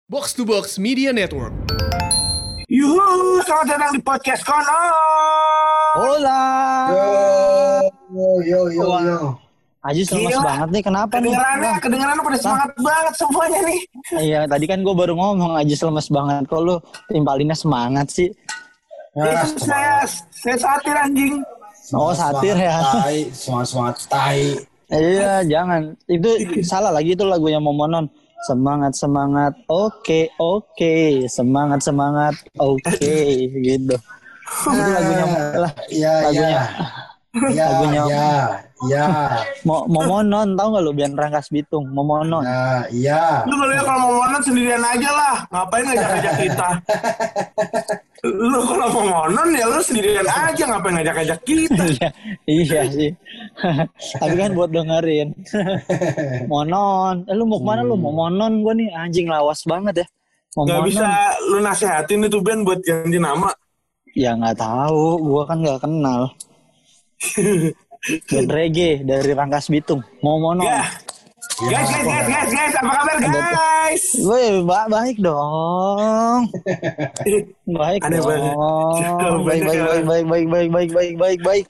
Box to Box Media Network. Yuhu, selamat datang di podcast Kono. Hola. Yo. Ajis lemas Gila. banget nih, kenapa nih? Kedengerannya pada semangat banget semuanya nih. Iya, tadi kan gue baru ngomong Ajis lemas banget. Kok lu timpalinnya semangat sih? Itu saya satir anjing. Oh, satir ya. Semangat tai. Iya, jangan. Itu salah lagi, itu lagunya Momonon. Semangat, oke. Semangat, oke. Gitu. Itu lagunya lah. Lagunya. Momonon, tahu nggak lu? Biar Rangkas Bitung, Momonon. Iya. Lu kalau mau monon sendirian aja lah. Ngapain ngajak-ngajak kita? Lu kalau mau monon ya lu sendirian aja. Ngapain ngajak-ngajak kita? Iya sih. Tapi kan buat dengerin. Monon. Lu mau kemana lu? Mau monon gue nih. Anjing lawas banget ya. Gak bisa lu nasehatin itu band buat ganti nama. Ya nggak tahu. Gue kan nggak kenal. Band reggae dari Rangkas Bitung. Mau monon. Ya. Guys, apa kabar guys? Woi, baik dong. Baik Aneh banget. dong. Baik.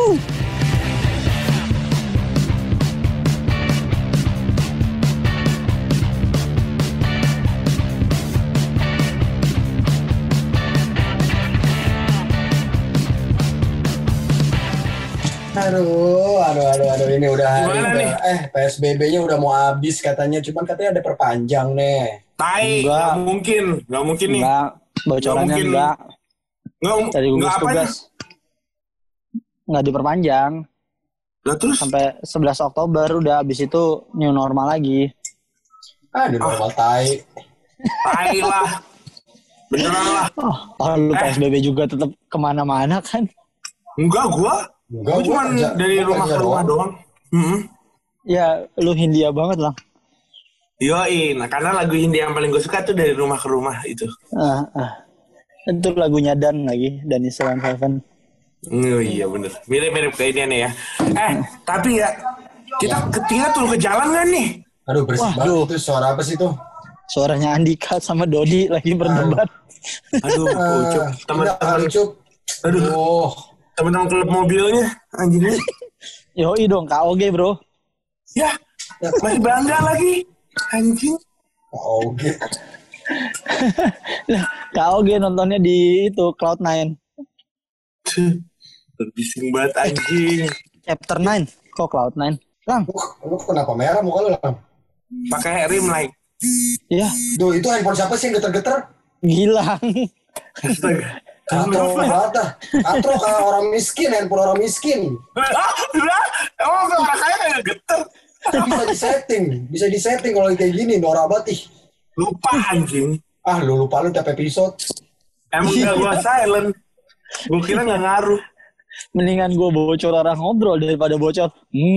Aduh, ini udah Gimana nih? PSBB-nya udah mau habis katanya, cuman katanya ada perpanjang nih. Tai, nggak mungkin nih. Enggak, bocorannya enggak. Dari gugus Nggak apanya? tugas. Enggak diperpanjang. Lah terus? Sampai 11 Oktober udah, habis itu new normal lagi. Di normal tai. Tai lah. Beneran lah. Oh, lu PSBB juga tetap kemana-mana kan? Enggak, gua cuma dari rumah ke rumah doang. Ya, lu Hindia banget lah. Yoi, nah karena lagu Hindi yang paling gue suka tuh dari rumah ke rumah itu. Itu lagunya Dan lagi, Dani Seven. Oh iya bener, mirip kayak ini nih ya. Tapi ya, kita ketinggalan tuh ke jalan kan nih? Aduh, berisik banget itu. Suara apa sih tuh? Suaranya Andika sama Dodi lagi berdebat. Aduh, Ucup, teman-teman. Aduh. Teman-teman klub mobilnya, anjingnya. Yoi dong, KOG bro. Ya, masih bangga lagi, anjing. Oke. KOG nontonnya di itu Cloud9. Berbising banget anjing. Chapter 9. Kok Cloud9? Lang. Lu kenapa merah muka lu, Lang? Pakai rim like. Iya. Duh, itu handphone siapa sih yang geter-geter? Gilang. Astaga. Atro kayak orang miskin, handphone orang miskin. Emang makanya kayak geter. Bisa disetting kalau kayak gini, Nora Batih. Lupa anjing. Lu lupa lu tiap episode. Emang gak gua silent. Gua kira gak ngaruh. Mendingan gue bocor orang ngobrol daripada bocor.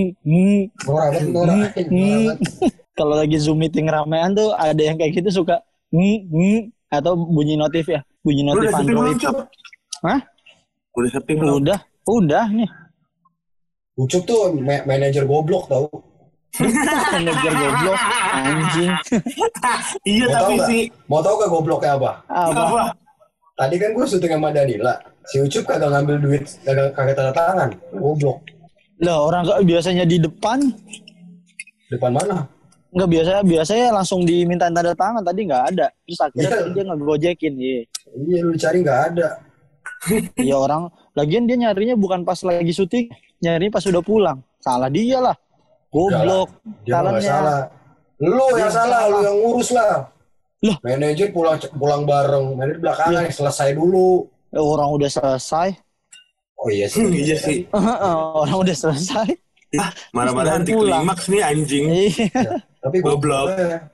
Nora. Kalau lagi Zoom meeting ramean tuh ada yang kayak gitu suka atau bunyi notif ya. Bunyi notif Android. Hah? Udah sepi belum? Udah nih. Ucup tuh manajer goblok tau. Manajer goblok anjing. Iya tapi sih. Mau tau gak gobloknya apa? Apa? Tadi kan gue syuting sama Danila. Si Ucup kagak ngambil duit, kagak tanda tangan. Goblok. Lah orang biasanya di depan. Depan mana? Enggak, biasanya langsung diminta tanda tangan, tadi nggak ada. Terus akhirnya dia ngegojekin. Iya, lu dicari nggak ada. Iya orang, lagian dia nyarinya bukan pas lagi syuting, nyarinya pas udah pulang. Salah dia lah. Goblok. Dia nggak salah. Lu yang salah, lu yang ngurus lah. Loh. Manajer pulang bareng, manajer belakangan selesai dulu. Orang udah selesai. Oh iya sih. Iya sih. Orang udah selesai. Marah-marah anti klimaks nih anjing. Iya. Tapi goblok.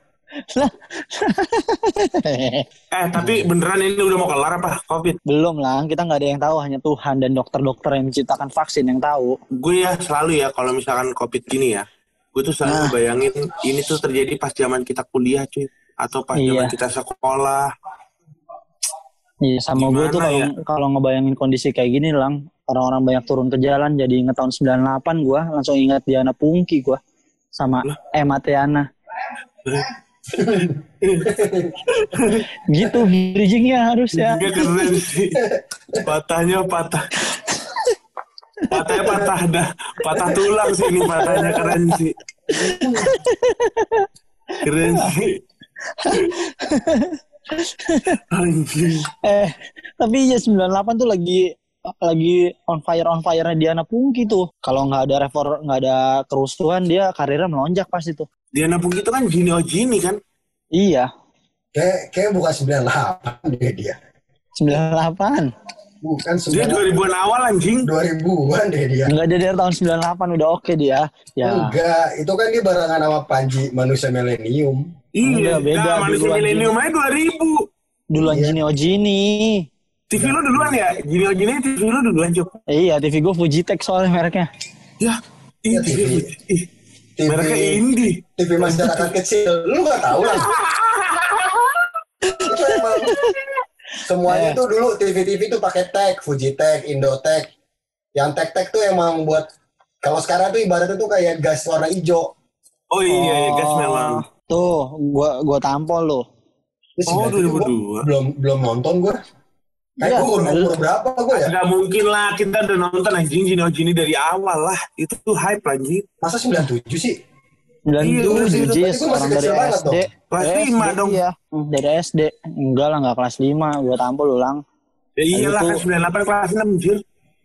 Tapi beneran ini udah mau kelar apa COVID? Belum lah, kita nggak ada yang tahu, hanya Tuhan dan dokter-dokter yang menciptakan vaksin yang tahu. Gue ya selalu ya kalau misalkan COVID gini ya, gue tuh selalu bayangin ini tuh terjadi pas zaman kita kuliah cuy, atau pas zaman kita sekolah. Iya, sama gue tuh kalau ngebayangin kondisi kayak gini Lang, orang-orang banyak turun ke jalan, jadi inget tahun 98 gue langsung ingat Diana Pungki gue sama Emma Tiana. Gitu bridgingnya harus ya. Juga keren sih. Patahnya patah patah tulang sih ini patahnya keren sih. Keren sih. Anjing. Tapi ya 98 tuh lagi on fire-nya Diana Pungki tuh. Kalau nggak ada kerusuhan dia karirnya melonjak pas itu. Diana Pungki itu kan Gini kan? Iya. Kayak bukan 98 dia. 98. Bukan Dia 2000-an awal anjing. 2000-an deh dia. Enggak dari tahun 98 udah oke dia. Ya. Enggak, itu kan dia barengan sama Panji Manusia Milenium. Iya, beda. Manusia Milenium aja 2000. Duluan Iya. Gini. TV lu duluan ya? Gini TV lu duluan, Cuk. Iya, TV gue Fujitech soalnya mereknya. Ya, Ya, TV. TV Mereka indie. TV masyarakat kecil. Lu gak tahu lah. Itu emang semuanya tuh dulu TV tuh pakai tag, Fujitech, Indotech. Yang tag tuh emang buat kalau sekarang tuh ibaratnya tuh kayak gas warna hijau. Oh iya, gas memang. Tuh, gua tampol loh. Terus Oh, gua 2002. belum nonton gua. Iya, Kayak gua umur berapa gua ya? Gak mungkin lah, kita udah nonton anjing Gini dari awal lah. Itu tuh hype anjing. Masa 97 sih? 97 Jis, berarti gua masih orang dari kecil banget SD. dong. Kelas SD 5 dong. Iya, dari SD. Enggak lah, enggak kelas 5. Gua tampol ulang. Ya iyalah Itu- kan 98 kelas 6 anjir.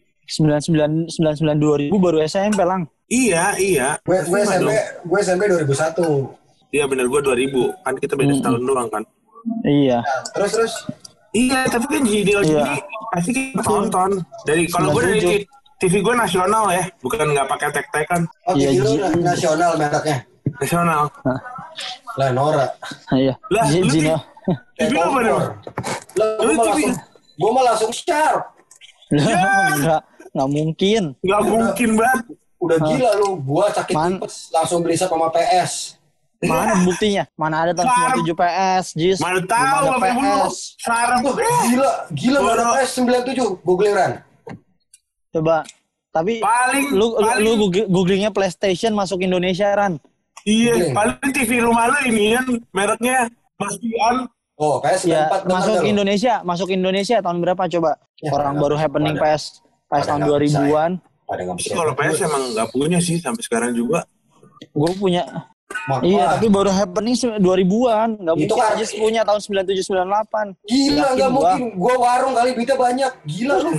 99 2000 baru SMP lang. Iya. Gue Kelas 5 dong. SMP 2001. Iya benar gue 2000. Kan kita beda setahun doang kan. Iya. Terus Iya, tapi kan Gini pasti kita tonton. Dari kalau gue dari 97. TV gue nasional ya, bukan nggak pakai tek-tekan. oh, Iya, TV lu Ji- nasional mereknya. Nasional. Lah Nora. Iya. Lah, lu Gino. TV lu apa dong? Lah, gue mah langsung sharp. Enggak mungkin. Nggak mungkin banget. Udah gila lu, gua sakit tipes langsung beli sama PS. Mana buktinya? Mana ada tahun 97 PS, Jis? Mana tahu Belum apa ada dulu. PS. Sarap Wah, gila gak ada PS 97. Googling Ran. Coba. Tapi Paling- lu paling- googlingnya PlayStation masuk Indonesia, Ran. Iya, paling TV rumah lu ini kan mereknya Mas Pian. Oh, PS Ya, 94 masuk Indonesia tahun berapa coba? Ya, Orang nggak- baru happening pada- PS pada tahun nggak bisa, 2000-an. Ada nggak bisa. Kalau PS emang nggak punya sih sampai sekarang juga. Gue punya. Mak- Iya, wah, tapi baru happening 2000-an. Enggak Itu mungkin kan- aja punya tahun 97 98. Gila Yakin nggak gua. mungkin. Gua warung kali duitnya banyak. Gila lu.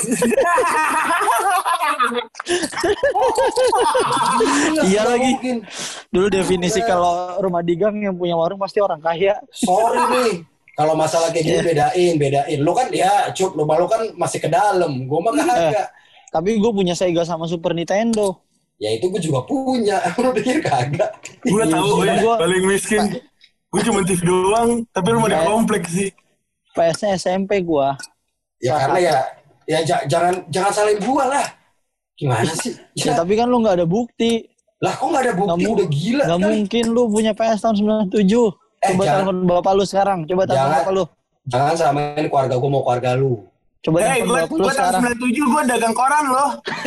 Iya Nggak lagi. mungkin. Dulu definisi kalau rumah digang yang punya warung pasti orang kaya. Sorry nih. Kalau masalah kayak gini bedain. Lu kan ya, Cuk, rumah lu kan masih ke dalam. Gua mah kagak. Tapi gue punya Sega sama Super Nintendo. Ya itu gue juga punya. Lu pikir kagak? Gue tahu Iya, ya, gua- paling miskin. Gue cuma TV doang, tapi rumah di kompleks sih. PS-nya SMP gue. Ya karena jangan salahin gua lah. Gimana sih? Ya, tapi kan lu nggak ada bukti. Lah kok nggak ada bukti? Udah gila Nggak kan? mungkin lu punya PS tahun 97. Coba jangan. telepon bapak lu sekarang. Coba telepon Jangan. bapak lu. Jangan samain keluarga gua mau keluarga lu. Coba telepon bapak lu Gue tahun sekarang. 97 gue dagang koran loh.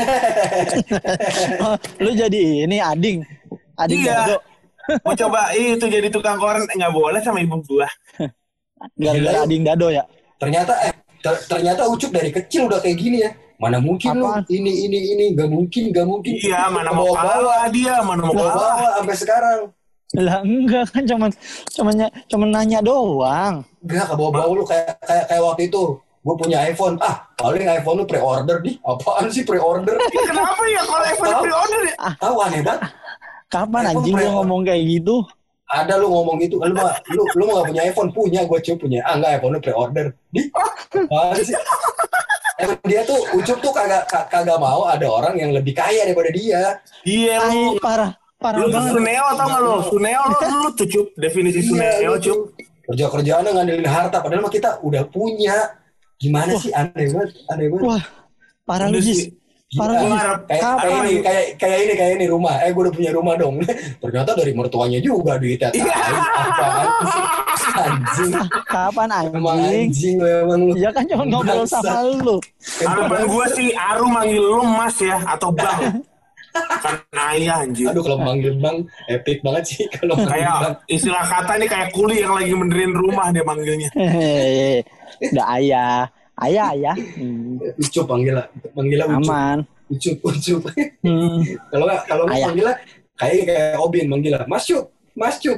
Lu jadi ini Ading Iya. Dado. Mau coba itu jadi tukang koran nggak boleh sama ibu gua. Gara-gara Gila. Ading Dado ya. Ternyata Ucup dari kecil udah kayak gini ya. Mana mungkin Apaan? lu ini nggak mungkin. Iya, mana mau kalah dia, mana mau kalah. Bawa sampai sekarang. Lah enggak kan cuman nanya doang. Enggak ke bawa lu kayak waktu itu. Gue punya iPhone. Paling iPhone lu pre-order nih. Apaan sih pre-order? Kenapa ya kalau iPhone pre-order ya? Tahu aneh banget. Kapan iPhone anjing lu pre-order. ngomong kayak gitu? Ada lu ngomong gitu. Lu mau gak punya iPhone? Punya, gue cuma punya. Enggak, iPhone lu pre-order. Apaan sih? Emang dia tuh, Ucup tuh kagak mau ada orang yang lebih kaya daripada dia. Iya lu. Parah Lu banget. Suneo tau gak lu? Suneo lu tuh Cup. Definisi Suneo Cup. Kerja-kerjaannya ngandelin harta. Padahal mah kita udah punya. Gimana sih? Aneh banget. Wah, parah lu Udah Jis. sih. Parah lu Jis. Kayak ini rumah. Gue udah punya rumah dong. Ternyata dari mertuanya juga duitnya. Apaan sih? Anjing. Kapan Emang anjing? anjing lu emang lu. Ya kan cuma ngobrol Bangsat. sama lu. Harapan gue sih Aru manggil lu Mas ya atau Bang. Kan ayah anjing. Aduh kalau manggil bang epic banget sih kalau manggil bang. Kayak istilah kata nih kayak kuli yang lagi benerin rumah dia manggilnya. Udah ayah. Ayah. Ucup manggilnya Ucup. Aman. Ucup. Kalau nggak Ayah. manggilnya kayak Obin manggilnya Mas Cup.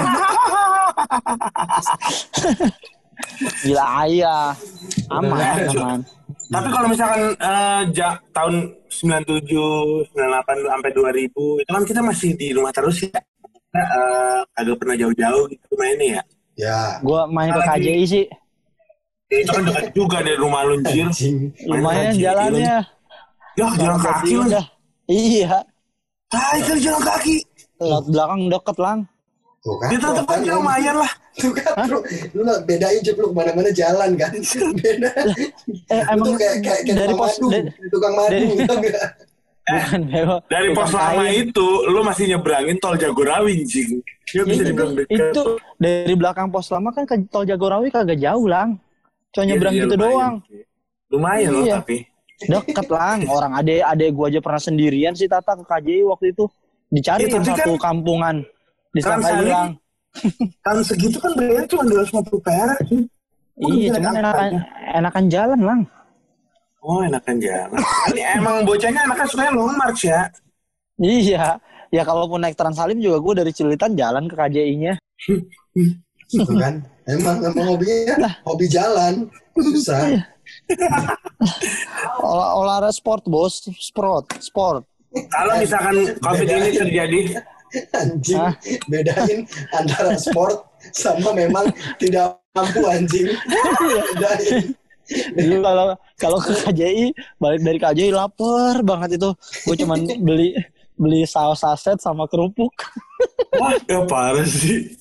Gila ayah. Aman. Tapi kalau misalkan tahun 97, 98 sampai 2000 itu kan kita masih di rumah terus ya. Kita agak pernah jauh-jauh gitu mainnya ya. Ya. Gua main ke KJI sih. Ya, itu kan dekat juga dari rumah lu anjir. Anjing. Lumayan jalannya. Ya jalan kaki lu. Udah. Iya. Itu jalan kaki. Laut belakang deket lang. Tuh kan. Dia tetap aja lumayan lah. Tuh kan bro. Lu bedain Cup lu kemana-mana jalan kan. Beda. Emang Itu kayak dari pos tukang madu dari- enggak. bukan Beo. Dari pos Tukang lama kayu. itu lu masih nyebrangin tol Jagorawi anjing. Ya bisa dibilang dekat. Itu dari belakang pos lama kan ke tol Jagorawi kagak jauh lang. Cuma nyebrang Iya, gitu lumayan doang. sih. Lumayan loh Iya. tapi. Deket lang. Orang adek gua aja pernah sendirian sih Tata ke KJI waktu itu. Dicari Iya, tapi satu kan- kampungan. Kan Disangka saling- hilang. Kan segitu kan bayarnya cuma 250 perak sih. Iya, cuman enakan jalan lang. Oh enakan jalan. Ini emang bocahnya anaknya sukanya long march ya. Iya. Ya kalaupun naik Trans Salim juga gue dari Cilitan jalan ke KJI-nya. Gitu kan. Emang hobinya hobi jalan. Susah. Olahraga sport bos, sport. Kalau misalkan COVID ini terjadi, Anjing. Bedain antara sport sama memang tidak mampu anjing. Bedain. Dulu kalau ke KJI, balik dari KJI lapar banget itu. Gue cuman beli saus saset sama kerupuk wah ya parah sih.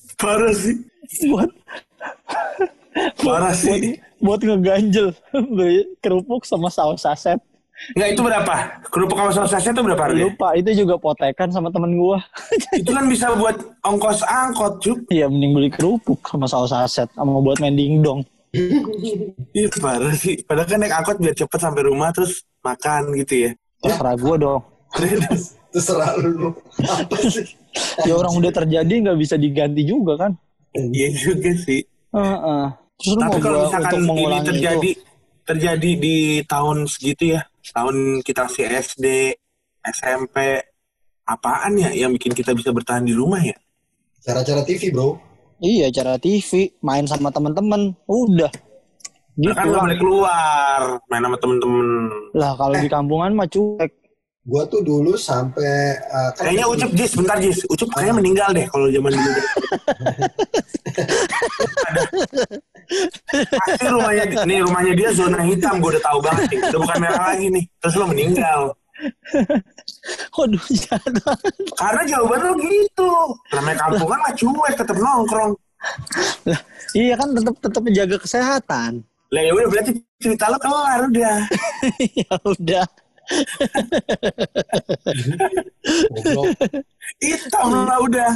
buat ngeganjel. Beli kerupuk sama saus saset. Nggak itu berapa? Kerupuk sama sausnya itu berapa harganya? Lupa, itu juga potekan sama temen gue. Itu kan bisa buat ongkos angkot, Cuk. Iya, mending beli kerupuk sama saus saset sama buat main dingdong. Iya parah sih. Padahal kan naik angkot biar cepet sampai rumah terus makan gitu ya. Terserah gue dong. Terserah lu. Apa sih? Ya orang udah terjadi nggak bisa diganti juga kan. Iya juga sih. Terus lu Tapi mau kalau gua misalkan untuk ini mengulangi terjadi di tahun segitu ya, tahun kita masih SD, SMP, apaan ya yang bikin kita bisa bertahan di rumah ya? Cara-cara TV bro. Iya, cara TV, main sama teman-teman, udah. Gitu Kan nggak lah. boleh keluar, main sama temen-temen. Lah kalau di kampungan mah cuek. Gua tuh dulu sampai Kayaknya Ucup, Jis, bentar Jis. Ucup kayaknya meninggal deh kalau zaman dulu. Pasti rumahnya dia zona hitam, gue udah tahu banget nih. Udah bukan merah lagi nih. Terus lo meninggal. Waduh, jahat banget. Karena jawaban lo gitu. Namanya kampungan mah cuek, tetap nongkrong. Lah, iya kan tetap menjaga kesehatan. Lah ya udah berarti cerita lo kelar udah. Ya udah. goblok. Hitam lah udah.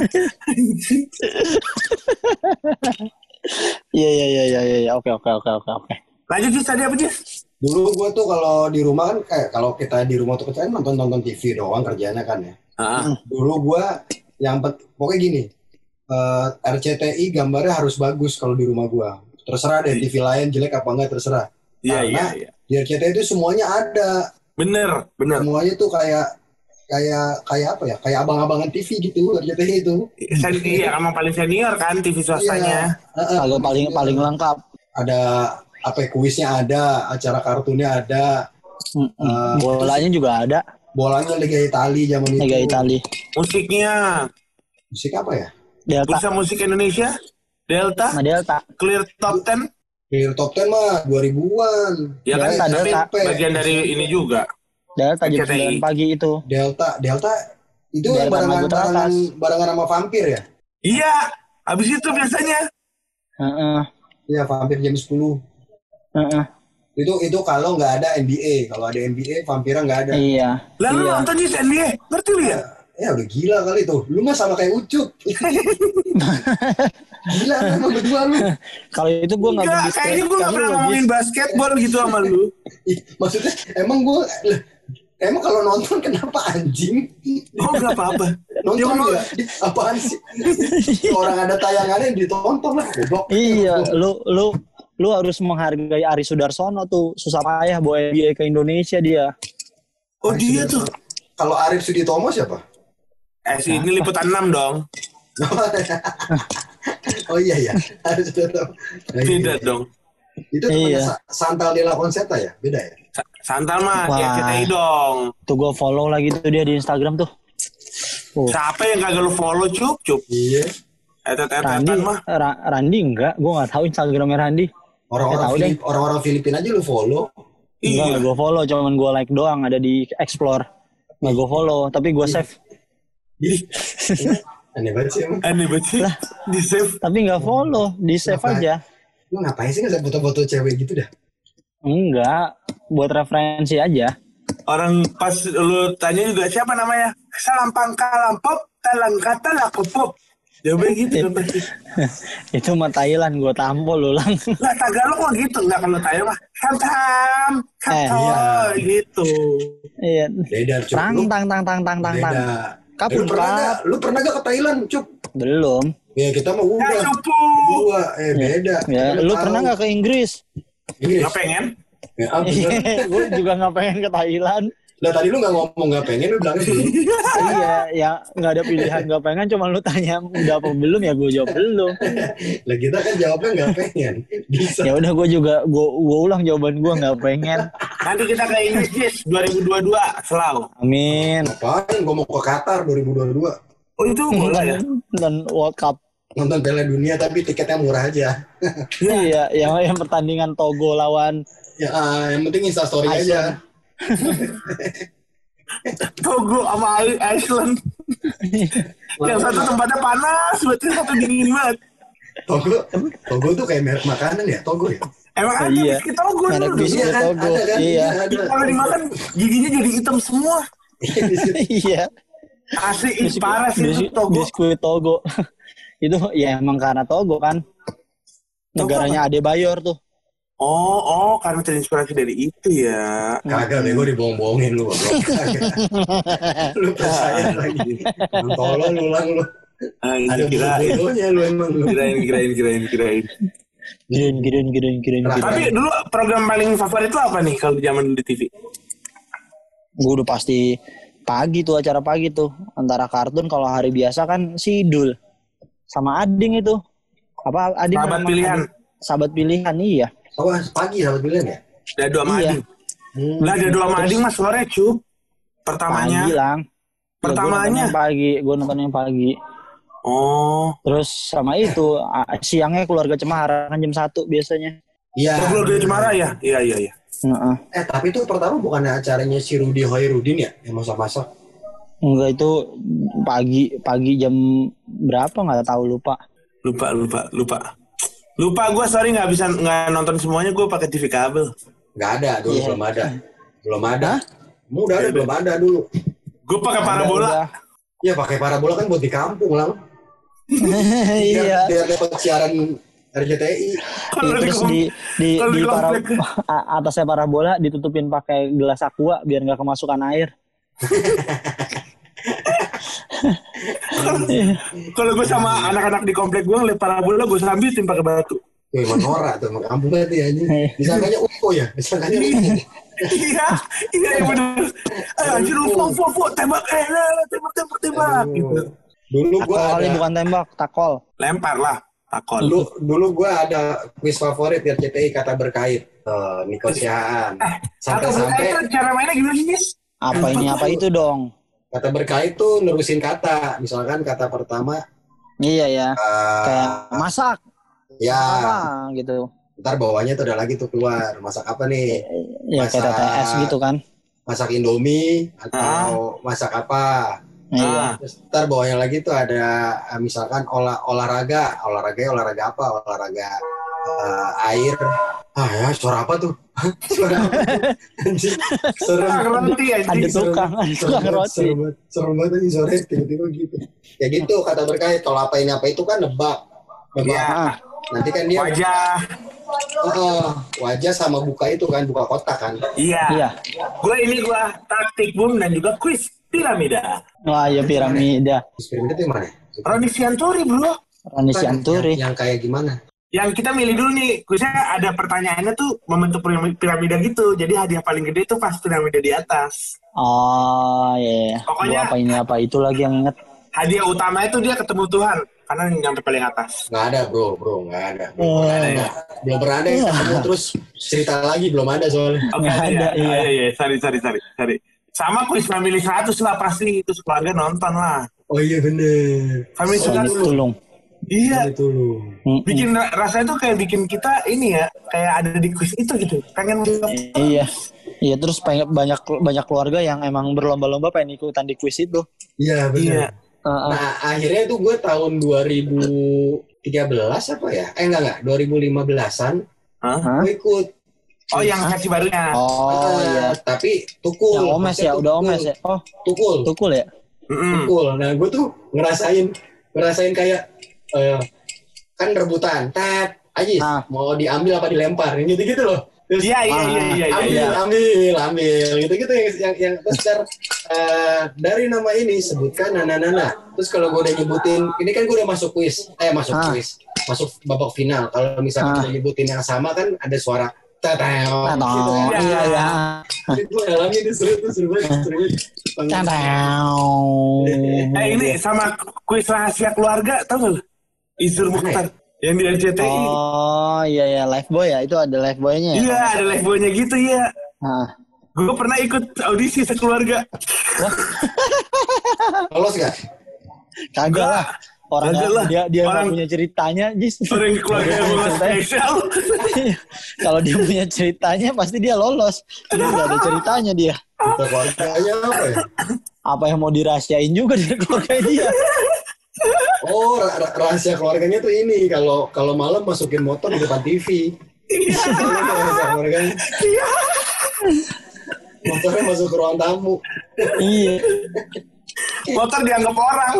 Iya. Oke. Lanjut Jis, tadi apa Jis? Dulu gua tuh kalau di rumah kan kayak kalau kita di rumah tuh kan nonton TV doang kerjanya kan ya. Dulu gua pokoknya gini. RCTI gambarnya harus bagus kalau di rumma gua. Terserah deh TV lain jelek apa enggak terserah. Iya. Di RCTI itu semuanya ada. Bener. Semuanya tuh kayak apa ya? Kayak abang-abangan TV gitu RCTI itu. Iya, emang paling senior kan TV swastanya. Agak paling lengkap. Ada apa ya, kuisnya ada, acara kartunnya ada. Bolanya juga ada. Bolanya Liga Italia zaman itu. Liga Italia. Musiknya Musik apa ya? Delta. Bursa Musik Indonesia, Delta, Sama Delta. Clear Top 10. Clear Top 10 mah 2000-an. Ya kan, Delta, tapi Delta. bagian dari ini juga. Delta jam RCTI. 9 pagi itu. Delta itu Delta Magu teratas. barengan sama vampir ya? Iya, habis itu biasanya. Heeh. Iya, vampir jam 10. Itu kalau nggak ada NBA. Kalau ada NBA, vampirnya nggak ada. Iya. Lalu Iya. nonton di NBA, ngerti lu ya? Ya udah gila kali tuh. Lu mah sama kayak Ucup. Gila emang berdua lu. Kalau itu gue nggak Enggak, begitu. kayaknya gue gak pernah ngomongin basketball gitu sama lu. Ih, maksudnya emang gue Emang kalau nonton kenapa anjing? Oh nggak apa-apa. Nonton Dia mau- ya? Apaan sih? Orang ada tayangannya ditonton lah, goblok. Iya, lu harus menghargai Ari Sudarsono tuh, susah payah bawa NBA ke Indonesia dia. Oh dia tuh. Kalau Arif Suditomo siapa? Ini liputan 6 dong. Oh iya ya, Arif Suditomo. Beda dong. Itu Iya. Santal Della Concetta ya? Beda ya? Santal mah Wah. RCTI dong. Tuh gue follow lagi tuh dia di Instagram tuh. Siapa yang kagak lu follow cup? Iya. Randi, Mah. Randi enggak, gue nggak tahu Instagramnya Randi. Orang-orang Filipina aja lu follow. Enggak, Iya. gue follow, cuman gue like doang, ada di explore. Nggak gue follow, tapi gue save. Ih, aneh banget sih emang. Aneh banget sih. Di save. Tapi nggak follow, di save Ngapain? aja. Lu ngapain sih nggak foto-foto cewek gitu dah? Enggak, buat referensi aja. Orang pas lu tanya juga siapa namanya? Salampang kalampop, talang kata lakopop. Jawabnya gitu kan pasti. Itu mah Thailand, gue tampol lu lang. Lah Tagalog mah gitu, nggak kalau Thailand mah ham iya. gitu. Iya. Beda, Cuk. Tang Lu tang tang tang tang tang tang. beda. Kapun, Lu pernah gak ke Thailand, Cuk? Belum. Ya kita mah Ya udah. cupu. Gua, beda. Ya, Kita lu tahu. pernah nggak ke Inggris? Inggris? Nggak pengen? Ya, bener. Gue juga nggak pengen ke Thailand. Lah tadi lu gak ngomong gak pengen, lu bilang gitu. Iya, ya nggak ada pilihan nggak pengen. Cuma lu tanya udah apa belum, ya gue jawab belum. Lah kita kan jawabnya gak pengen. Bisa. Ya udah, gue ulang jawaban gue, nggak pengen. Nanti kita ke Inggris Jis 2022 selalu. Amin. Ngapain? Gua mau ke Qatar 2022. Oh itu bola ya? Dan World Cup. Nonton Piala Dunia tapi tiketnya murah aja. Iya, yang pertandingan Togo lawan Ya, yang penting Instastory aja. Togo sama Iceland. Yang satu tempatnya panas, berarti satu dingin banget. Togo tuh kayak merek makanan ya, Togo ya. Emang ada Iya. biskuit Togo Merek dulu. biskuit. Iya kan, Togo. ada kan? Iya. Ada. Kalau dimakan giginya jadi hitam semua. iya. Asli parah sih itu Togo. Biskuit Togo. Itu ya emang karena Togo kan. Negaranya Adebayor tuh. Oh, karena terinspirasi dari itu ya. Kagak deh, gue dibohong-bohongin lu. Lu percaya lagi. Tolong ulang lu. Ada Kirain, bodohnya lu emang lu. kirain. Giring. Tapi dulu program paling favorit itu apa nih kalau zaman di TV? Gue udah pasti pagi tuh, acara pagi tuh. Antara kartun, kalau hari biasa kan Sidul. Sama Ading itu. Apa Ading? Sahabat nama- pilihan. Sahabat pilihan, iya. Oh, pagi sahabat pilihan ya? Dadu sama Iya. Ading. Lah Dadu sama Ading mas sore cup. Pertamanya. Pagi lang. Pertamanya. Gue nonton yang pagi. Oh. Terus sama itu siangnya Keluarga Cemara kan jam 1 biasanya. Iya. Keluarga Cemara ya? Iya. Heeh. Tapi itu pertama bukannya acaranya si Rudy Hoirudin ya? Yang masak-masak? Enggak, itu pagi jam berapa nggak tahu, lupa. Lupa gue, sorry nggak nonton semuanya, gue pakai TV kabel. Nggak ada dulu, Iya. belum ada. Emang udah ada, belum ada dulu. Gue pakai parabola. Udah. Ya pakai parabola kan buat di kampung lang. Iya. Biar dapat siaran RCTI. Kalau Terus di di kalau di para, komplek. atasnya parabola ditutupin pakai gelas aqua biar nggak kemasukan air. Kalau gue sama anak-anak di komplek gue ngeliat parabola, gue sambitin pakai batu. Wih, Manora tuh, emang kampung banget ya ini. Disangkanya UFO ya, disangkanya UFO. Iya bener. Anjir UFO, tembak, tembak. Gitu. Dulu gua Takol kali ada, bukan tembak, takol. Lempar lah, takol. dulu gua ada kuis favorit di RCTI, kata berkait. Niko Sihaan. Kata Sampai-sampai berkait cara mainnya gimana sih, Nis? Apa itu dong? kata berkait tuh nerusin kata. Misalkan kata pertama, Iya ya. eh, Kayak masak. ya, Apa gitu. ntar bawahnya tuh ada lagi tuh keluar. Masak apa nih? Ya kayak Masak. TTS gitu kan. Masak Indomie atau masak apa? Iya. Terus ntar bawahnya lagi tuh ada misalkan olahraga apa? Olahraga air. Ya suara apa tuh? Suara apa tuh? Anjing. Ngerti Ada anjing. tukang roti. Serem banget aja suaranya tiba-tiba gitu. Ya gitu kata berkait. Kalau apa ini apa itu kan nebak. Iya. Ah, Nanti kan dia Wajah. Wajah sama buka itu kan, buka kotak kan. Iya. Iya. Gue taktik boom dan juga kuis piramida. Wah, ya piramida. Eksperimen itu yang mana? Roni Sianturi bro. Roni Sianturi. Yang kayak gimana? Yang kita milih dulu nih, kuisnya ada pertanyaannya tuh membentuk piramida gitu. Jadi hadiah paling gede tuh pas piramida di atas. Oh, iya. Pokoknya- Gua apa itu lagi yang inget. Hadiah utamanya tuh dia ketemu Tuhan karena nyampe paling atas. Nggak ada bro, nggak ada. ya? Belum pernah ada yang ketemu terus cerita lagi, belum ada soalnya. Oke, Nggak ada, iya. Iya. Sorry. Sama kuis Family 100 lah pasti itu keluarga nonton lah. Oh iya bener. Family Sony 100 Tulung. Iya. Itu loh. Bikin rasanya tuh kayak bikin kita ini ya, kayak ada di kuis itu gitu. Pengen Iya. Iya, terus banyak keluarga yang emang berlomba-lomba pengen ikutan di kuis itu. Iya bener. Iya. Nah akhirnya tuh gue tahun 2013 apa ya? Enggak 2015-an Hah? gue ikut. Oh yang versi barunya. Oh, iya. Tapi tukul. Yang omes Maksudnya ya, udah tukul. omes ya. Oh, Tukul. tukul ya. Tukul. Nah gue tuh ngerasain kayak kan rebutan. Tet, Ajis, mau diambil apa dilempar? Gitu-gitu loh. Terus, Iya. ambil gitu yang terus dari nama ini sebutkan nana. Terus kalau gue udah nyebutin ini kan gue udah masuk kuis masuk babak final. Kalau misalnya gue nyebutin yang sama kan ada suara tatao gitu. Iya. Itu alami itu seru banget. Ini sama kuis rahasia keluarga tau gak lu? Izur Mukhtar yang di RCTI. Oh, iya live boy ya, itu ada live boynya ya. Iya, ada live boy-nya gitu ya. Gue pernah ikut audisi sekeluarga. Lolos gak? Kagak lah. Orang Kagak lah. dia Orang- nggak punya ceritanya, Jis. Orang keluarga yang Ceritanya. spesial. Kalau dia punya ceritanya pasti dia lolos. Dia nggak ada ceritanya dia. Kita keluarganya apa ya? Apa yang mau dirahasiain juga dari keluarga dia. Oh, rahasia keluarganya tuh ini kalau malam masukin motor di depan TV. Rahasia keluarganya. Motornya masuk ke ruang tamu. Iya. Motor dianggap orang.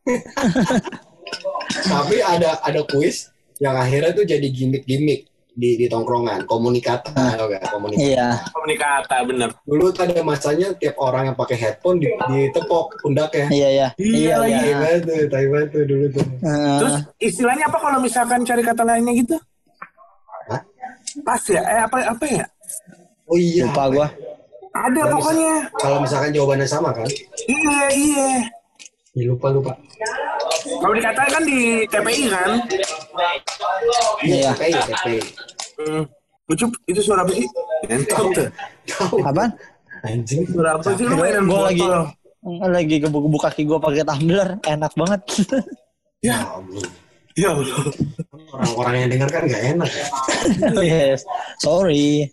Tapi ada kuis yang akhirnya tuh jadi gimmick di tongkrongan, komunikata, komunikata. Iya. Komunikata bener. Dulu tuh ada masanya tiap orang yang pakai headphone ditepok pundaknya. Iya. Tai banget tuh dulu tuh. Terus istilahnya apa kalau misalkan cari kata lainnya gitu? Hah? Pas ya? Apa ya? Oh iya. Lupa gua. Ada pokoknya. Kalau misalkan jawabannya sama kan? Iya. Ya, lupa. Kalau dikatakan kan di TPI kan? Iya. TPI. Ucup, itu suara apa sih? Entok tuh. Apaan? Anjing. Suara apa sih? Lu mainan Gua botol. lagi gebuk kaki gua pakai tumbler, enak banget. Ya Allah. Ya Allah. Orang-orang yang dengar kan gak enak ya. Yes. Sorry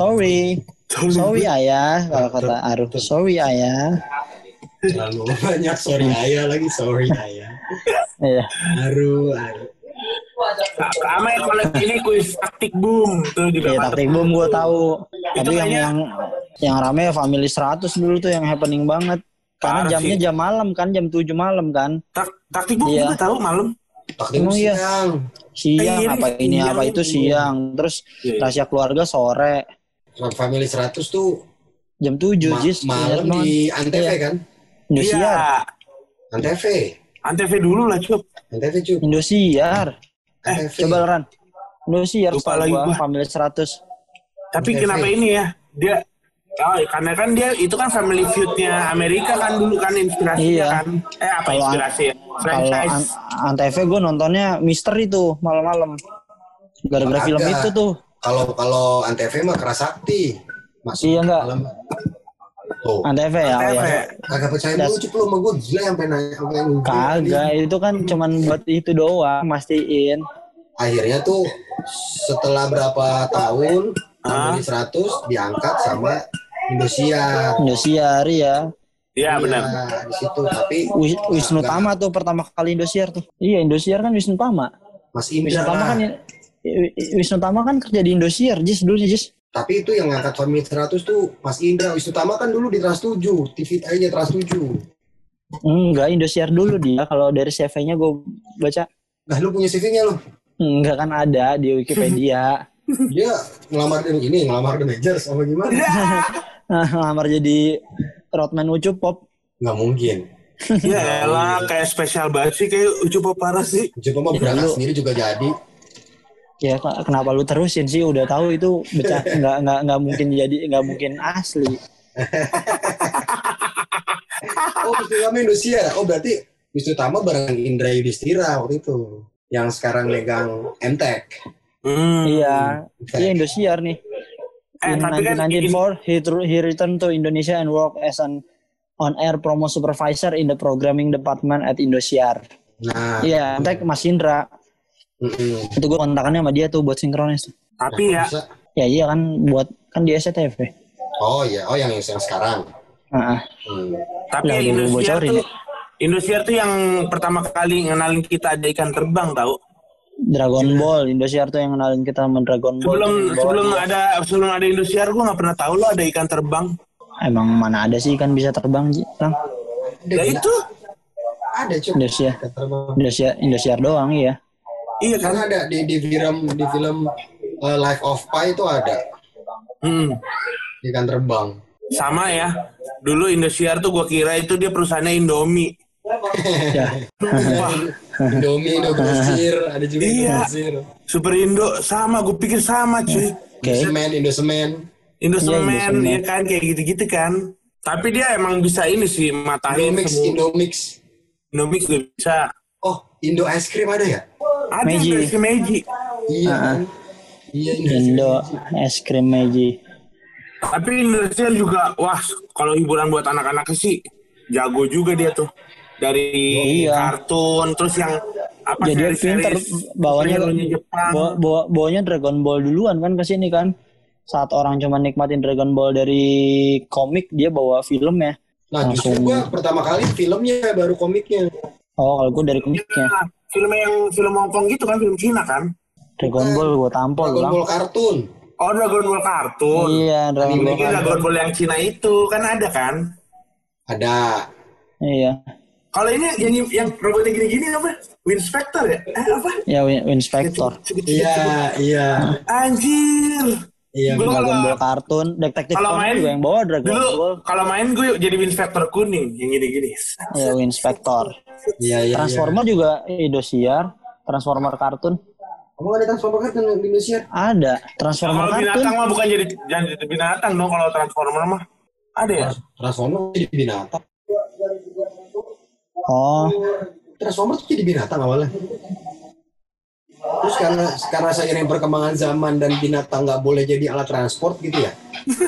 ayah, kalau kata Aruf. Sorry ayah. Terlalu banyak sorry ayah lagi, sorry ayah. Iya. Aduh. Sama ya kalau ini kuis taktik boom tuh juga. Iya, taktik bom gue tahu. Tapi kayaknya- yang rame Family 100 dulu tuh yang happening banget. Karena Parah jamnya sih. jam malam kan, jam 7 malam kan. Taktik boom Iya. juga tahu malam. Taktik Emang iya? siang. Siang Iya, apa ini siang apa itu itu. siang. Terus Iya. rahasia keluarga sore Family 100 tuh jam 7 Jis. malam Ingat banget. di Antv Iya. kan? Indosiar. Iya. Antv. Antv dulu lah cup. Antv cuy. Indosiar. Antv. Coba Ran. Indosiar Lupa setahu lagi gua, gua. Family 100. Tapi Antv. kenapa ini ya? Dia karena kan dia itu kan family feud-nya Amerika kan dulu kan inspirasinya Iya. kan. Apa Kalau inspirasi ya? Kalau Franchise. Antv gue nontonnya misteri tuh malam-malam. Gara-gara film Agak. itu tuh. Kalau Antv mah keras sakti. Masuk Iya, enggak? malam. Tuh. Antv ya. Oh Antv. ya. Kagak percaya dulu cuy lu sama gue gila sampai nanya sampai ngugil. Kagak, itu kan cuman buat itu doang, mastiin. Akhirnya tuh setelah berapa tahun Family 100 diangkat sama Indosiar. Indosiar ya. Iya benar. Di situ tapi Wisnu Enggak. Tama tuh pertama kali Indosiar tuh. Iya, Indosiar kan Wisnu Tama. Mas Wisnu Indra Tama lah. kan Wisnu Tama kan kerja di Indosiar, Jis dulu Jis. Tapi itu yang ngangkat Family 100 tuh Mas Indra. Wisnu Tama kan dulu di Trans 7, TV aja Trans 7. Enggak, Indosiar dulu dia. Kalau dari CV-nya gue baca, Nah, lu punya CV-nya lu? enggak kan ada di Wikipedia. Dia ngelamar The Majors apa gimana? Ngelamar jadi roadman Ucup Pop. Nggak mungkin. Ya elah, kayak spesial banget sih, kayak Ucup parah sih. Coba mah berangkat sendiri juga jadi. Ya kenapa lu terusin sih? Udah tahu itu nggak mungkin jadi, nggak mungkin asli. Oh, kami Indosiar. Oh, berarti Wisnu Tama bareng Indra Yudhistira waktu itu. Yang sekarang megang MTech. Iya Indosiar nih. In Tapi kan 1994, he returned to Indonesia and worked as an on-air promo supervisor in the programming department at Indosiar. Nah, Iya, MTech Mas Indra. Itu gue kontakannya sama dia tuh buat sinkronis. tapi ya, bisa. Ya iya kan di SCTV. Oh iya, yang sekarang. tapi Lah, ya udah gua bocorin. Indosiar tuh yang pertama kali ngenalin kita ada ikan terbang tau. Dragon Ball, Indosiar tuh yang kenalin kita sama Dragon Ball. Sebelum ada Indosiar gue nggak pernah tahu lo ada ikan terbang. Emang mana ada sih kan bisa terbang, Bang? Ya itu. Ada cuy. Indosiar doang ya. Iya kan. Kan ada di film Life of Pi itu ada ikan terbang. Sama ya. Dulu Indosiar tuh gue kira itu dia perusahaannya Indomie. Ya. Wah, Indomie, Indogrosir, ada juga iya. Indogrosir. Super Indo sama, gue pikir sama cuy. Indosemen. Indosemen, ya kan kayak gitu-gitu kan. Tapi dia emang bisa ini sih matahin Indomix. Indomix juga bisa. Oh, Indo es krim ada ya? Ada Meiji. si Meiji. Iya. Kan? Iya, Indo es krim Meiji. Tapi Indosiar juga, wah kalau hiburan buat anak-anak sih jago juga dia tuh. Dari kartun, terus yang apa Jadi pinter bawanya bawanya Dragon Ball duluan kan ke sini kan. Saat orang cuma nikmatin Dragon Ball dari komik, dia bawa film ya. Nah, justru gua pertama kali filmnya baru komiknya. Oh, kalau gue dari komiknya. Film Hongkong gitu kan, film Cina kan. Dragon Ball gue tampol Dragon Bang. Ball kartun. Oh, Dragon Ball kartun. Iya, Dragon Ball. Dragon Ball yang Cina itu kan ada kan? Ada. Iya. Kalau ini yang robotnya gini-gini apa? Winspector ya? Apa? Ya Winspector. Iya. Anjir. Iya. Dragon Ball kartun, detektif Conan juga yang bawa Dragon Ball. Kalau main gue jadi Winspector kuning yang gini-gini. Ya Winspector. Iya. Transformer juga Indosiar, Transformer kartun. Kamu ada Transformer kartun di Indonesia? Ada Transformer Kalau kartun. binatang mah bukan jangan jadi binatang dong kalau Transformer mah. Ada ya? Transformer jadi binatang. Oh, Transformer tuh jadi binatang awalnya. Terus karena seiring perkembangan zaman dan binatang nggak boleh jadi alat transport gitu ya?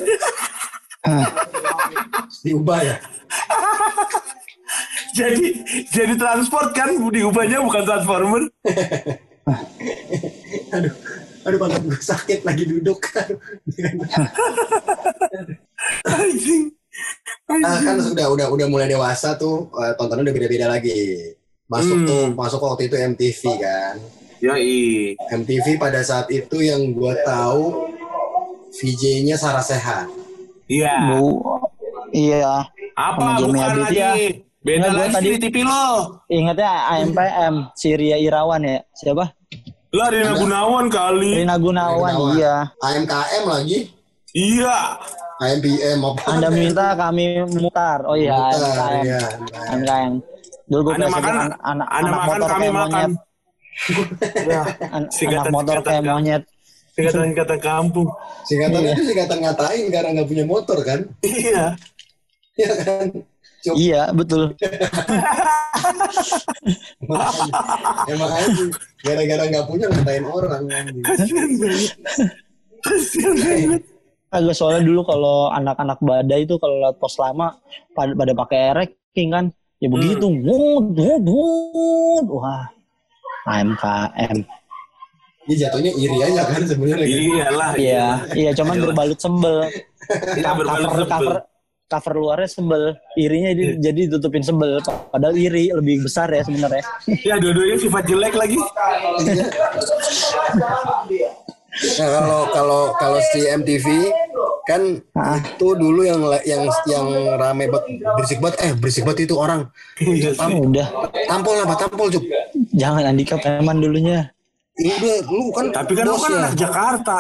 Diubah ya? jadi transport kan diubahnya bukan Transformer. Aduh pantat gue sakit lagi duduk. Anjing. Kan udah mulai dewasa tuh, tontonan udah beda-beda lagi. Masuk waktu itu MTV kan. Yoi. MTV pada saat itu yang gue tahu VJ-nya Sarah Sechan. Iya. iya. Apa Sama Jamie bukan Aditya. lagi? Beda Nggak, lagi tadi di TV lo. Ingatnya AMPM, si Ria Irawan ya. Siapa? Lah Rina Gunawan kali. Rina Gunawan, iya. AMKM lagi. Iya. AMPM apa? Anda minta kami mutar. Oh iya, AMKM. Iya. AMKM. Dulu gue Anda makan, anak motor kami kayak makan. monyet. Ya. Anak motor kayak monyet. Singkatan kampung. Singkatan itu singkatan ngatain karena nggak punya motor kan? Iya. Iya kan? Iya, betul. Makanya gara-gara nggak punya ngatain orang. Kasian banget. Agak soalnya dulu kalau anak-anak badai itu kalau lewat pos lama pada pakai ereking kan, ya begitu, wah, AMKM. Ini jatuhnya iri aja kan sebenarnya. Iyalah. Iya, cuman berbalut sembel. Iya, berbalut sembel. Cover luarnya sembel, irinya jadi ditutupin sembel, padahal iri lebih besar ya sebenarnya. Ya dua-duanya sifat jelek lagi. Nah, kalau si MTV kan itu dulu yang rame banget, berisik banget itu orang. Udah. Tampol Cuk. Jangan Andika Preman dulunya. Udah, lu kan. Tapi kan lu kan bosnya. anak Jakarta.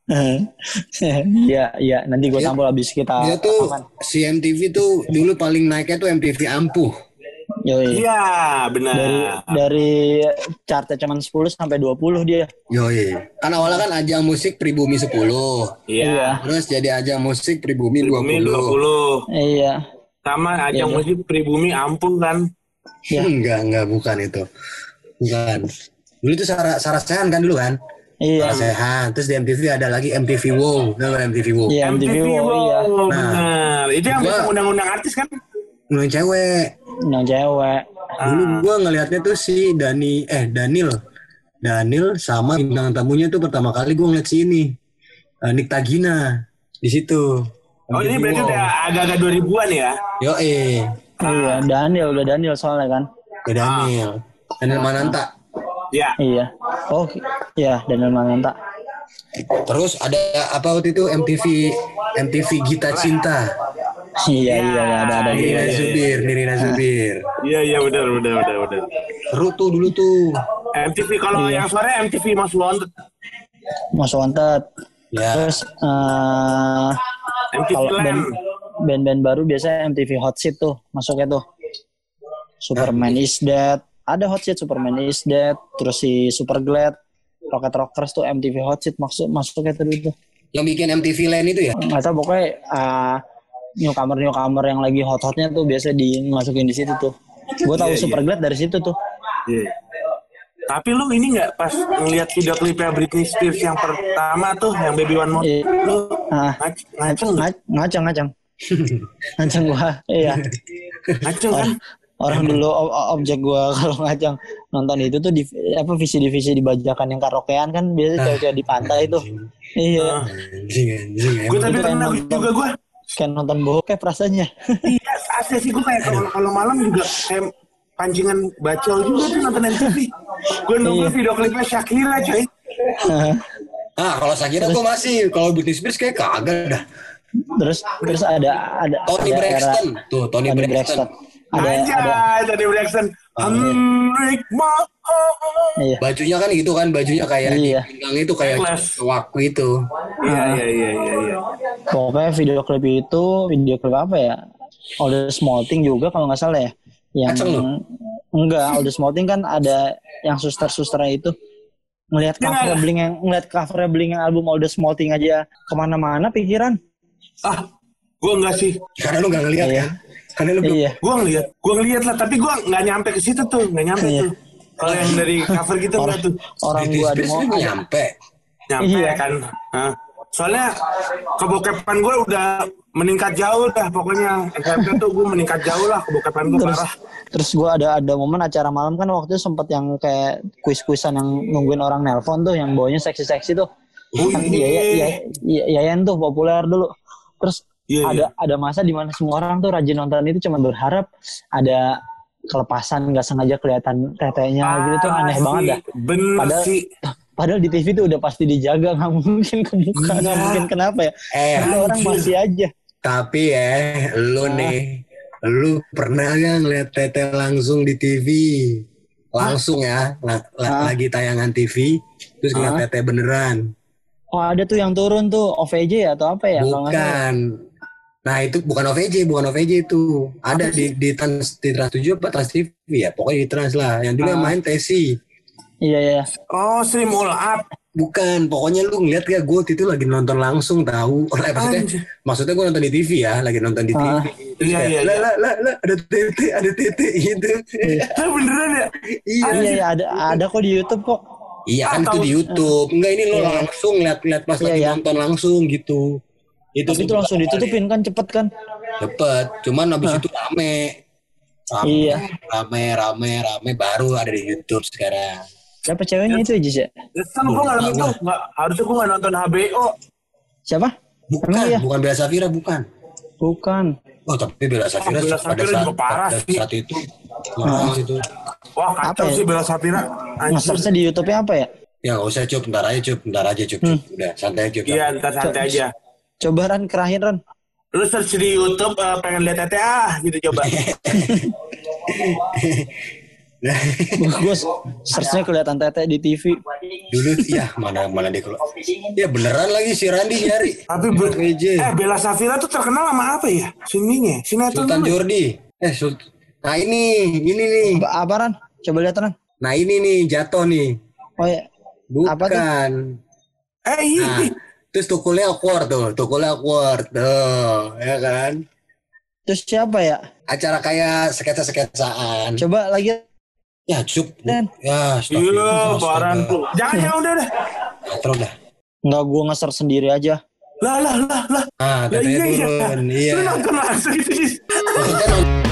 Iya, nanti gue tampil habis kita. Dia tuh makan. si MTV tuh dulu paling naiknya tuh MTV Ampuh. Yoi. Iya, benar. Dari chartnya cuma 10 sampai 20 dia. Yoi. Kan awalnya kan ajang musik Pribumi 10. Iya. Terus jadi ajang musik Pribumi 20. 20. Iya. Sama ajang Iya. musik Pribumi Ampung kan. Ya. Enggak, bukan itu. Bukan. Dulu itu Sarasehan kan dulu kan? Iya. Sarasehan. Terus di MTV ada lagi MTV Wow. Tahu MTV Wow? Iya, MTV Wow, iya. Benar. Itu yang bisa undang-undang artis kan? Undang cewek. Yang cewek. Dulu gua ngelihatnya tuh si Daniel sama bintang tamunya tuh pertama kali gua ngeliat si ini Nick Tagina di situ. Oh, ini berarti udah agak-agak 2000-an ya? Iya, udah Daniel soalnya kan. Daniel Mananta. Ya. Iya. Oh, iya, Daniel Mananta. Terus ada apa waktu itu MTV Gita Cinta. Iya, ada Nirina Zubir. Iya, benar. Seru tuh dulu tuh. MTV kalau yang sore MTV Most Wanted. Most Wanted. Ya. Terus MTV kalau Land. band baru biasanya MTV Hot Seat tuh masuknya tuh. Superman is Dead. Ada Hot Seat, Superman is Dead. Terus si Superglad, Rocket Rockers tuh MTV Hot Seat masuknya tuh itu. Yang bikin MTV Land itu ya? Nggak tahu pokoknya newcomer yang lagi hot-hotnya tuh biasa dimasukin di situ tuh. Gue tahu Superglad dari situ tuh. Iya. Tapi lu ini nggak pas ngeliat video klipnya Britney Spears yang pertama tuh yang Baby One More, lu ngaceng gua. Iya. Ngaceng kan? Orang dulu objek gua kalau ngaceng nonton itu tuh di visi dibajakan yang karaokean kan biasa cewek-cewek di pantai itu. Iya. Anjing. Gue tapi pernah juga gue. Kayak nonton bokep rasanya. Iya, asli sih gue kayak kalau malam juga kayak pancingan bacol juga tuh nonton MTV. Gue nunggu video klipnya Shakira coy. Kalau Shakira gue masih, kalau Britney Spears kayak kagak dah. Terus ada Toni Braxton. Tuh, Toni Braxton. Ada Toni Braxton. Henrik Moh. Iya. Bajunya kan gitu kan, bajunya kayak di pinggang itu kayak waktu itu. Iya. Pokoknya video klip apa ya? All the Small Thing juga kalau nggak salah ya. Yang enggak, All the Small Thing kan ada yang suster-susternya itu ngelihat cover Blink yang album All the Small Thing aja kemana-mana pikiran. Gue enggak sih. Karena lu nggak ngeliat ya. Karena lu Gue ngeliat lah, tapi gue nggak nyampe ke situ tuh, nggak nyampe tuh. Kalau yang dari cover gitu nggak tuh. Orang gue nyampe kan. Soalnya kebokepan gue udah meningkat jauh dah pokoknya. SMP tuh gue meningkat jauh lah, kebokepan gue parah. Terus gue ada momen acara malam kan waktu itu sempet yang kayak kuis-kuisan yang nungguin orang nelpon tuh yang bawanya seksi-seksi tuh. Kan Yayan tuh populer dulu. Terus ada masa di mana semua orang tuh rajin nonton itu cuma berharap ada kelepasan nggak sengaja kelihatan tetenya gitu tuh aneh banget dah. Bener sih. Padahal di TV tuh udah pasti dijaga, nggak mungkin kebuka, nggak mungkin kenapa ya? Orang masih aja. Tapi lu pernah nggak ngeliat tete langsung di TV? Langsung ya, lagi tayangan TV, terus ngeliat tete beneran. Oh ada tuh yang turun tuh OVJ ya atau apa ya? Bukan. Nah itu bukan OVJ itu. Ada di Trans 7 apa Trans TV ya, pokoknya di Trans lah. Yang dulu yang main Tesi. Iya. Oh, Stream All Up. Bukan, pokoknya lu ngeliat gak gue itu lagi nonton langsung tahu. Maksudnya gue nonton di TV ya, lagi nonton di TV. Iya. Lah, ada tete gitu. Beneran ya? Iya, ada kok di YouTube kok. Iya kan itu di YouTube. Enggak ini lo langsung lihat pas lagi nonton langsung gitu. Tapi itu langsung ditutupin kan cepet kan? Cepet, cuman abis itu rame. Rame baru ada di YouTube sekarang. Siapa ceweknya itu aja sih? Gue ngalamin itu, harusnya gue nggak nonton HBO. Siapa? Bukan Bella Safira, bukan. Oh tapi Bella Safira pada saat itu. Wah kacau sih Bella Safira. Nge-searchnya di YouTube-nya apa ya? Ya nggak usah Cup, bentar aja Cup. Udah santai Cup. Iya ntar santai aja. Coba Ran, kerahin Ran. Lu search di YouTube pengen lihat tete gitu coba. Gue searchnya kelihatan tete di TV. Dulu ya mana dia kalau. Ya beneran lagi si Randi nyari. Tapi Bella Safira tuh terkenal sama apa ya? Sininya, sinetron. Sultan apa? Jordi. Nah ini nih. Apa Ran? Coba lihat Ran. Nah ini nih jatuh nih. Oh ya. Bukan. Apa tuh? Iya. Nah, terus tukulnya awkward tuh, ya kan? Terus siapa ya? Acara kayak sketsa-sketsaan. Coba lagi. Ya cup. Dan. Ya Iya, baran tuh. Jangan udah deh. Terus dah. Enggak, gue nge-search sendiri aja. Lah. Ah, tetenya turun. Iya. Lu nonton langsung itu. Maksudnya